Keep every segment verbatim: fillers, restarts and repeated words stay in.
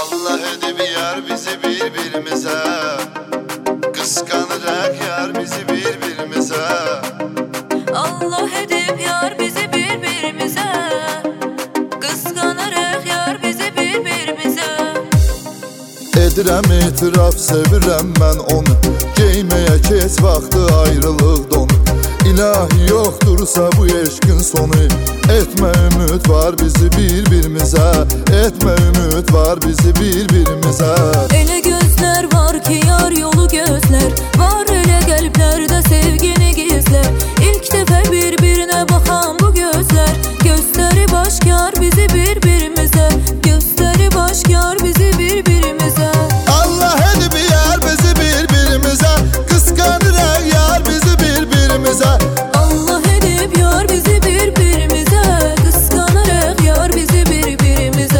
Allah edib yar bizi bir-birimizə, qısqanıraq yar bizi bir-birimizə. Allah edib yar bizi bir-birimizə, qısqanıraq yar bizi bir-birimizə. Edirəm etiraf, sevirəm mən onu, geyməyə keç vaxtı ayrılıq donu. İlahi yoxdursa bu eşqin sonu, etmə ümid var bizi bir-birimizə, etmə ümid var bizi bir-birimizə. Elə gözlər var ki yar yolu gözlər, var elə qəlblərdə sevgini gizlər. İlk dəfə bir-birinə baxan bu gözlər, göstəri başkar bizi bir-birimizə, göstəri başkar bizi bir-birimizə. Allah edib yar bizi bir-birimizə, qısqanıraq yar bizi bir-birimizə. Allah edib yar bizi bir-birimizə, qısqanıraq yar bizi bir-birimizə.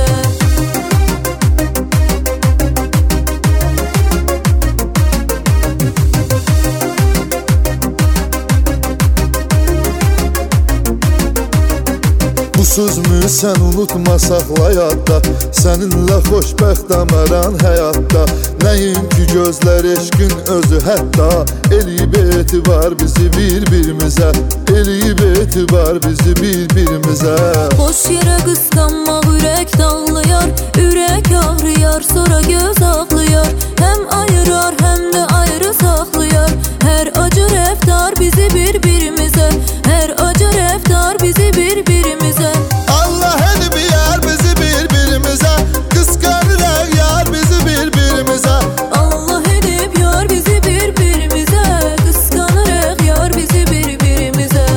Bu sözümü sən unutma, saxla yadda, səninlə xoşbəxt əmərən həyatda. Nəinki gözlər eşqin özü hətta, eləyib etibar bizi bir-birimizə, eləyib etibar bizi bir-birimizə. Boş yerə qısqanmaq ürək dağlayar, ürək ağrıyar, sonra göz ağlayar. Həm ayırar, həm də ayrı saxlayar, hər acı rəftar bizi bir-birimizə, hər acı rəftar bizi bir-birimizə. Allah edib yar bizi bir-birimizə, qısqanıraq yar bizi bir-birimizə. Allah edib yar bizi bir-birimizə, qısqanıraq yar bizi bir-birimizə.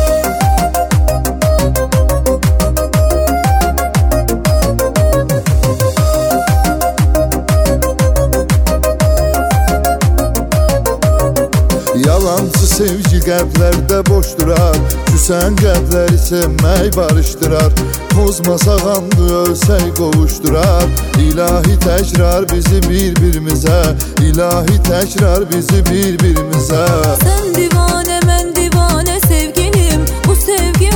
Yalancı sevgi qəlblərdə boş durar, küsən qəlbləri sevmək barışdırar. Pozmasaq andı ölsək qovuşdurar, İlahi təkrar bizi bir-birimizə, İlahi təkrar bizi bir-birimizə. Sən divanə, mən divanə sevgilim, bu sevgi